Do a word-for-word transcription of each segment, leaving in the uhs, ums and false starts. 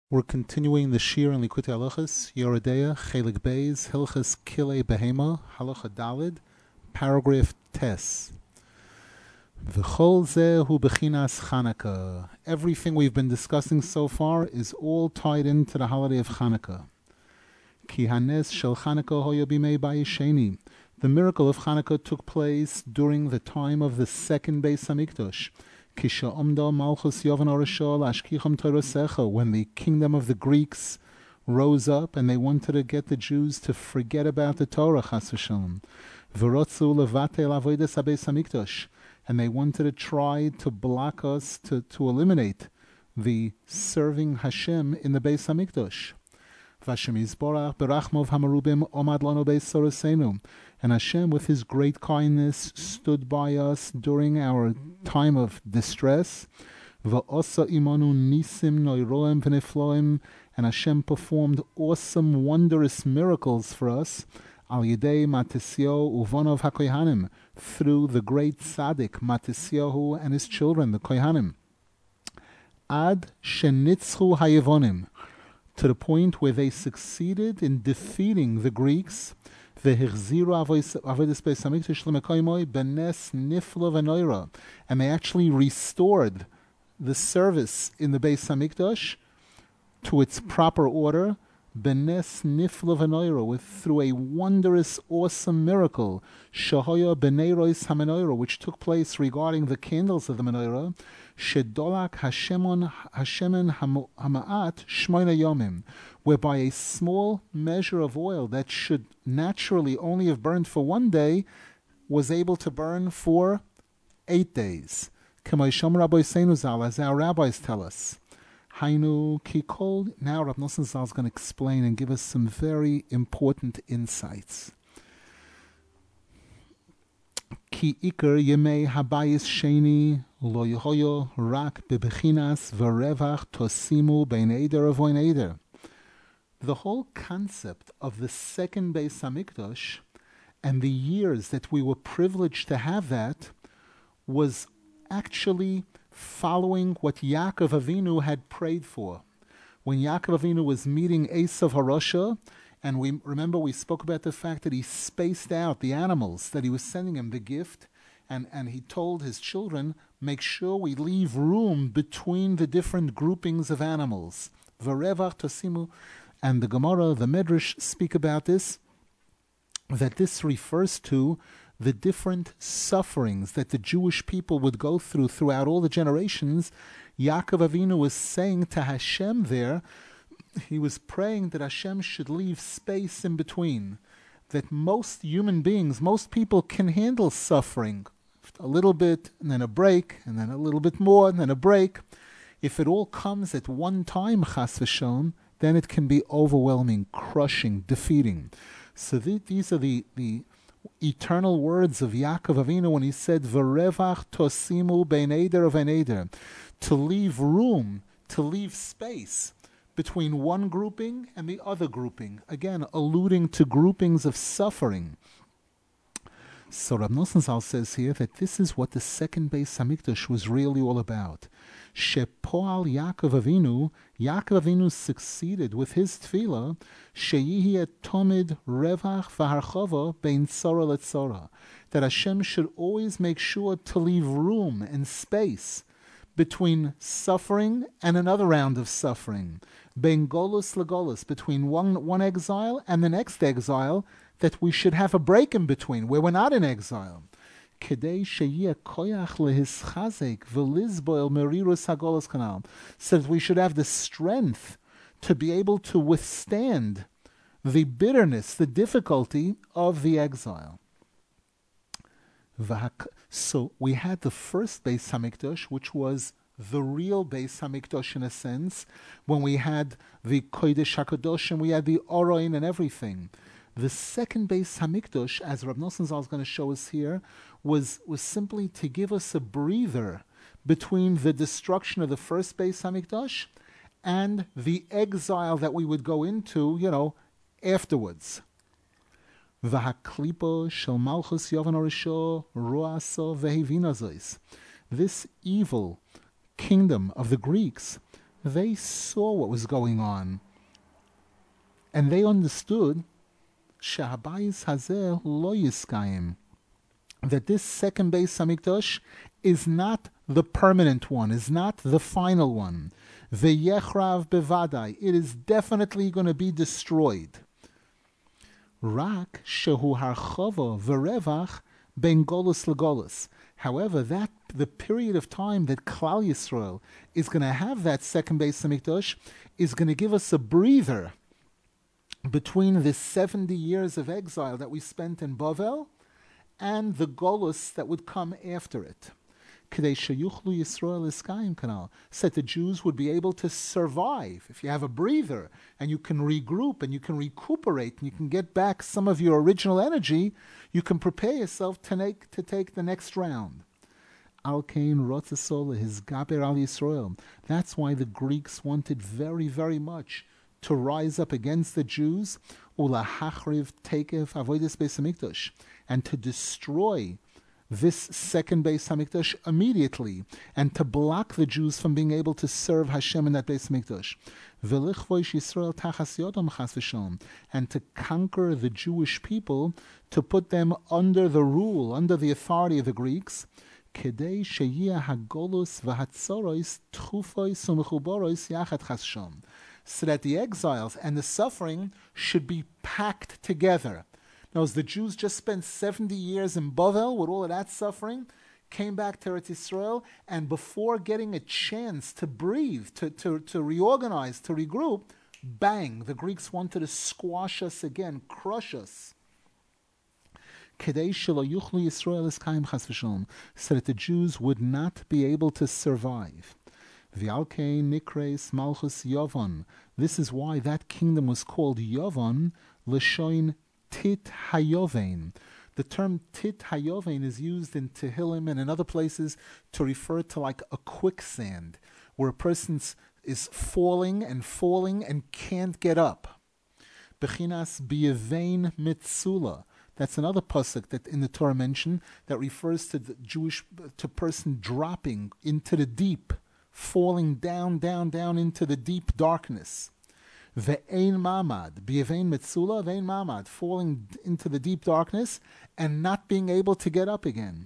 We're continuing the Shir in Likutei Halachos, Yoredeya, Chelik Beis, Hilchas Kilei Behema, Halacha Dalid, paragraph Tes. V'chol zeh hu bechinas Chanukah. Everything we've been discussing so far is all tied into the holiday of Chanukah. Ki hanes shel Chanukah hoya bimei bayisheni. The miracle of Chanukah took place during the time of the second Beis Hamikdash. Kisha omda malchus yovan orashol ashkicham torasecha, when the kingdom of the Greeks rose up and they wanted to get the Jews to forget about the Torah, chas v'shalom. V'rotzu levatel avodas habeis hamikdash, and they wanted to try to block us, to, to eliminate the serving Hashem in the Beis Hamikdash. Vashem Yisborach berachmov hamarubim omad lanu beis sorosenu, and Hashem, with His great kindness, stood by us during our time of distress. Va'osa imanu nisim noiroem v'nefloim, and Hashem performed awesome, wondrous miracles for us. Al yedei Matisyahu uvonov hakohanim, through the great tzaddik Matisyahu and his children, the kohanim. Ad shenitzchu hayevonim, to the point where they succeeded in defeating the Greeks. And they actually restored the service in the Beis Hamikdash to its proper order, benes nifla v'noira, with through a wondrous, awesome miracle, shahoya b'neiros hamenoira, which took place regarding the candles of the menorah, shedolak hashemon hashemen hamaat shmoina yomim, whereby a small measure of oil that should naturally only have burned for one day was able to burn for eight days. K'mayshom Rabbi Seinu Zal, as our rabbis tell us. Hainu kikol. Now Rav Nosson Zal is going to explain and give us some very important insights. Ki iker yemei habayis sheni lo yehoyo rak bebechinas v'revach tosimu bein eder avoin eder. The whole concept of the second Beis Hamikdash and the years that we were privileged to have that was actually following what Yaakov Avinu had prayed for. When Yaakov Avinu was meeting Esav Harosha, and we remember we spoke about the fact that he spaced out the animals that he was sending him the gift, and, and he told his children, make sure we leave room between the different groupings of animals. V'revach tosimu. And the Gemara, the Medrash speak about this, that this refers to the different sufferings that the Jewish people would go through throughout all the generations. Yaakov Avinu was saying to Hashem there, he was praying that Hashem should leave space in between, that most human beings, most people can handle suffering, a little bit, and then a break, and then a little bit more, and then a break. If it all comes at one time, chas v'shalom, then it can be overwhelming, crushing, defeating. So th- these are the, the eternal words of Yaakov Avinu when he said, V'revach tosimu bein eder uvein eder, to leave room, to leave space between one grouping and the other grouping. Again, alluding to groupings of suffering. So Rav Nosson Zal says here that this is what the second Beis Hamikdash was really all about. Shepoal Yaakov Avinu, Yaakov Avinu succeeded with his tefillah, sheyihi tomid revach v'harchava bein tzara letzara, that Hashem should always make sure to leave room and space between suffering and another round of suffering, bein golus legolus, between one, one exile and the next exile, that we should have a break in between where we're not in exile. Kedei sheyeh koyach lehischazek v'lizboil merirus hagolos kanal, so that we should have the strength to be able to withstand the bitterness, the difficulty of the exile. So we had the first Beis Hamikdash, which was the real Beis Hamikdash in a sense, when we had the Kodesh HaKadosh and we had the Oroin and everything. The second Beis Hamikdash, as Rav Nosson Zal is going to show us here, was, was simply to give us a breather between the destruction of the first Beis Hamikdash and the exile that we would go into, you know, afterwards. V'haklipo shel malchus yovan orisho ruaso vehevina zois. This evil kingdom of the Greeks They saw what was going on, and they understood Shahabayis Hazeh Lo Yiskayim, that this second Beis Hamikdash is not the permanent one, is not the final one. V'yechrav bevadai, it is definitely going to be destroyed. Rak shehu harchava v'revach ben golus legolus. However, that the period of time that Klal Yisrael is going to have that second Beis Hamikdash is going to give us a breather between the seventy years of exile that we spent in Bavel and the Golus that would come after it. Kedei sheyuchlu Yisrael iskayim kanal, so that the Jews would be able to survive. If you have a breather and you can regroup and you can recuperate and you can get back some of your original energy, you can prepare yourself to take, to take the next round. Al kain rotzasol his gaber al Yisrael. That's why the Greeks wanted very, very much to rise up against the Jews, ula hachriv tekev avodas Beis Hamikdash, and to destroy this second Beis Hamikdash immediately, and to block the Jews from being able to serve Hashem in that Beis Hamikdash. V'lichvoish Yisrael tachas yodam chas v'shalom, and to conquer the Jewish people, to put them under the rule, under the authority of the Greeks. Kedei sheyia hagolus v'hatzorois tchufois u'mechuborois yachat chas shom, so that the exiles and the suffering should be packed together. Now, as the Jews just spent seventy years in Bavel with all of that suffering, came back to Eretz Yisrael, and before getting a chance to breathe, to, to, to reorganize, to regroup, bang, the Greeks wanted to squash us again, crush us. Kedei shelo yuchlu Yisrael iskayim chas v'shalom, so that the Jews would not be able to survive. V'alkei nikreis malchus Yavon. This is why that kingdom was called Yavon, l'shoin Tit Hayovein. The term Tit Hayovein is used in Tehillim and in other places to refer to like a quicksand, where a person is falling and falling and can't get up. Bechinas Biyevein Mitzula. That's another pasuk that in the Torah mentioned that refers to the Jewish to person dropping into the deep, falling down, down, down into the deep darkness. Ve'ein mamad, bi'evein metzula, ve'ein mamad, falling into the deep darkness and not being able to get up again.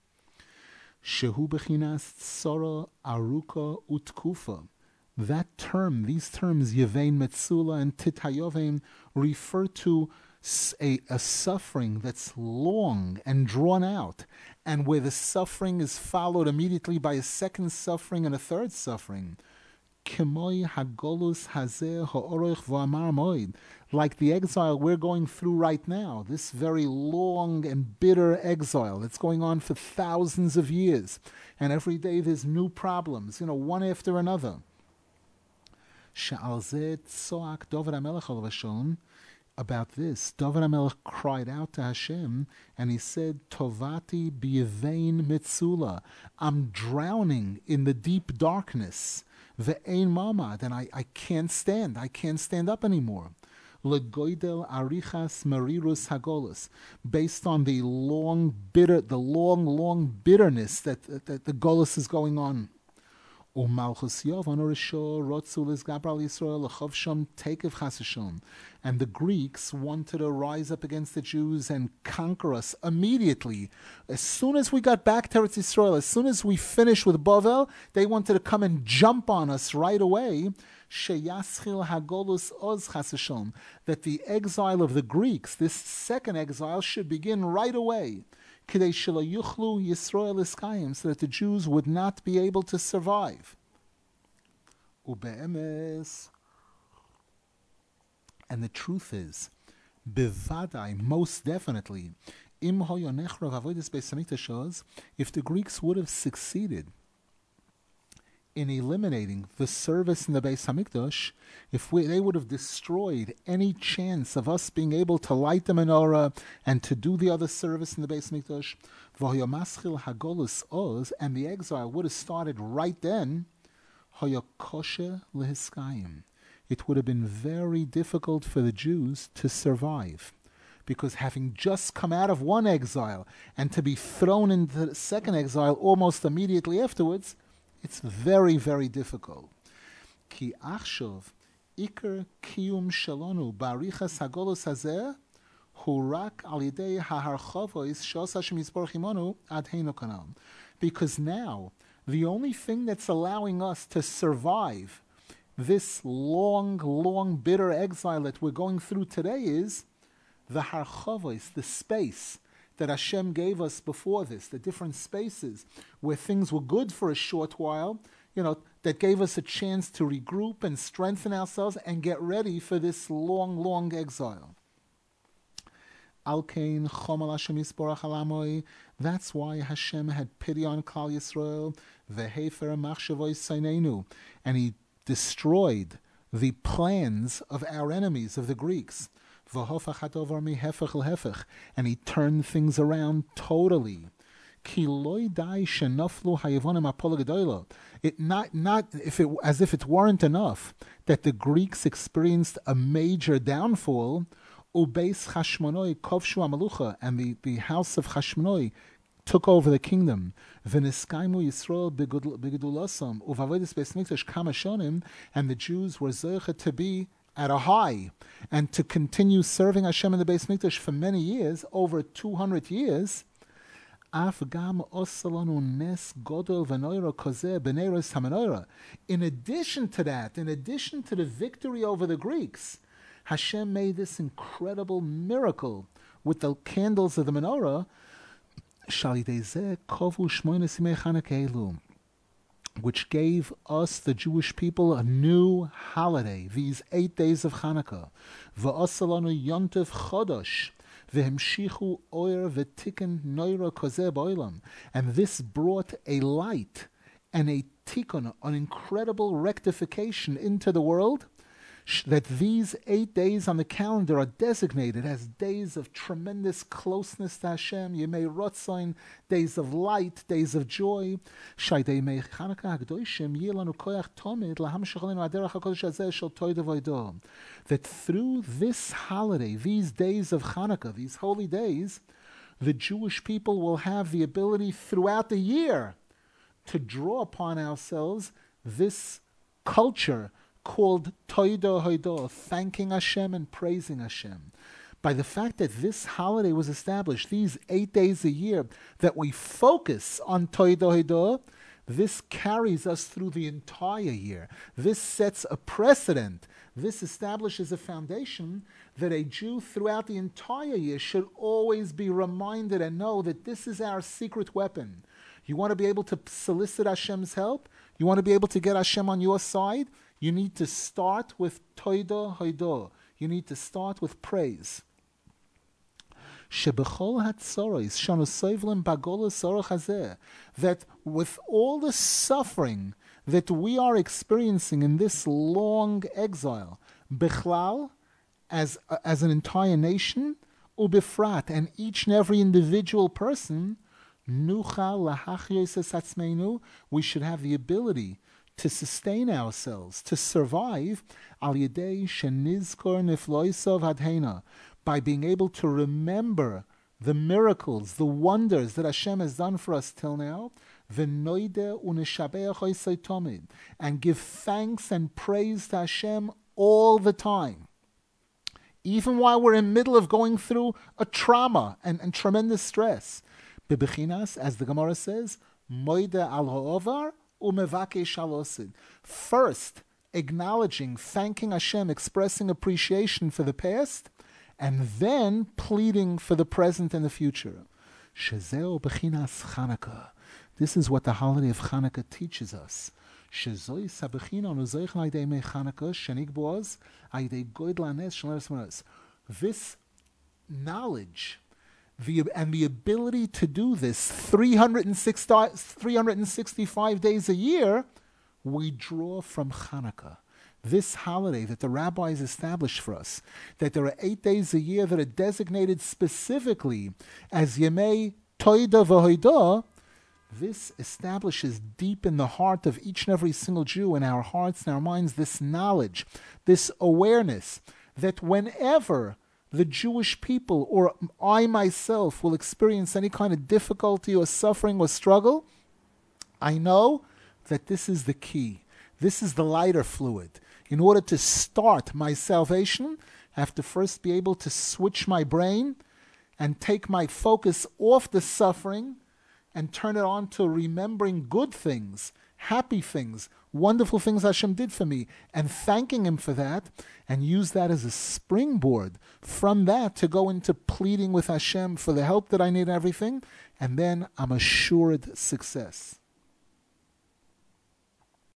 Shehu bechinas tzara aruka utkufa. That term, these terms, yevein metzula and tit hayovein, refer to a, a suffering that's long and drawn out, and where the suffering is followed immediately by a second suffering and a third suffering. Like the exile we're going through right now, this very long and bitter exile that's going on for thousands of years, and every day there's new problems, you know, one after another. About this, David HaMelech cried out to Hashem, and he said, Tovati biyevein mitzula, I'm drowning in the deep darkness. Ve'ein mamad, and I, I can't stand, I can't stand up anymore. Legoidel arichas marirus hagolus, based on the long bitter, the long, long bitterness that, that, that the golus is going on. And the Greeks wanted to rise up against the Jews and conquer us immediately. As soon as we got back to Eretz Yisrael, as soon as we finished with Bavel, they wanted to come and jump on us right away. That the exile of the Greeks, this second exile, should begin right away. So that the Jews would not be able to survive. And the truth is, bevadai, most definitely, if the Greeks would have succeeded in eliminating the service in the Beis Hamikdash, if we, they would have destroyed any chance of us being able to light the menorah and to do the other service in the Beis Hamikdash, and the exile would have started right then, it would have been very difficult for the Jews to survive. Because having just come out of one exile and to be thrown into the second exile almost immediately afterwards, it's very, very difficult. Ki achshov iker kiyum shalonu barichas hagolos hazeh hu rak al yidei haharchavois shos Hashem yisborach imanu ad heinu kanal. Because now, the only thing that's allowing us to survive this long, long, bitter exile that we're going through today is the harchavos, the space that Hashem gave us before this, the different spaces where things were good for a short while, you know, that gave us a chance to regroup and strengthen ourselves and get ready for this long, long exile. Alkein chomal Hashem yisborach alamoy. That's why Hashem had pity on Klal Yisrael. Vehefer machshavois sainenu, and He destroyed the plans of our enemies, of the Greeks. V'hofach hadovar mihefech l'hefech, and He turned things around totally. Ki loy dai shenaflu hayavonim apol gedoylo. It not not if it as if it weren't enough that the Greeks experienced a major downfall. Ubeis Chashmonoi kovshu amalucha, and the, the house of Chashmonoi took over the kingdom. V'niskaimu Yisrael b'gedulasam uvavodas beis mikdash kama shonim, and the Jews were zoche to be at a high and to continue serving Hashem in the Beis Mikdash for many years, over two hundred years. Af gam osalanu nes godol v'noira kozeh b'neiros hamenoira. In addition to that, in addition to the victory over the Greeks, Hashem made this incredible miracle with the candles of the menorah, which gave us, the Jewish people, a new holiday, these eight days of Hanukkah. V'asalanu yontev chodosh, v'hemshichu oyer v'tiken noira kozeh b'olam. And this brought a light and a tikkun, an incredible rectification into the world, that these eight days on the calendar are designated as days of tremendous closeness to Hashem, Yemei Rotzain, days of light, days of joy. That through this holiday, these days of Hanukkah, these holy days, the Jewish people will have the ability throughout the year to draw upon ourselves this culture called Toido Hoido, thanking Hashem and praising Hashem. By the fact that this holiday was established, these eight days a year, that we focus on Toido Hoido, this carries us through the entire year. This sets a precedent. This establishes a foundation that a Jew throughout the entire year should always be reminded and know that this is our secret weapon. You want to be able to solicit Hashem's help? You want to be able to get Hashem on your side? You need to start with Toido Hoido. You need to start with praise. That with all the suffering that we are experiencing in this long exile, Bechlal, as, as an entire nation, Ubifrat, and each and every individual person, we should have the ability to sustain ourselves, to survive, al yedei shenizkor nifloisav hadheina, by being able to remember the miracles, the wonders that Hashem has done for us till now, v'noide u'neshabeach oisei tomid, and give thanks and praise to Hashem all the time. Even while we're in the middle of going through a trauma and, and tremendous stress. Bebechinas, as the Gemara says, moide al ha'ovar, first, acknowledging, thanking Hashem, expressing appreciation for the past, and then pleading for the present and the future. This is what the holiday of Chanukah teaches us. This knowledge, The, and the ability to do this three hundred sixty-five days a year, we draw from Hanukkah. This holiday that the rabbis established for us, that there are eight days a year that are designated specifically as Yemei Toida V'Hoida, this establishes deep in the heart of each and every single Jew, in our hearts and our minds, this knowledge, this awareness that whenever the Jewish people or I myself will experience any kind of difficulty or suffering or struggle, I know that this is the key. This is the lighter fluid. In order to start my salvation, I have to first be able to switch my brain and take my focus off the suffering and turn it on to remembering good things, happy things, wonderful things Hashem did for me, and thanking Him for that, and use that as a springboard from that to go into pleading with Hashem for the help that I need and everything, and then I'm assured success.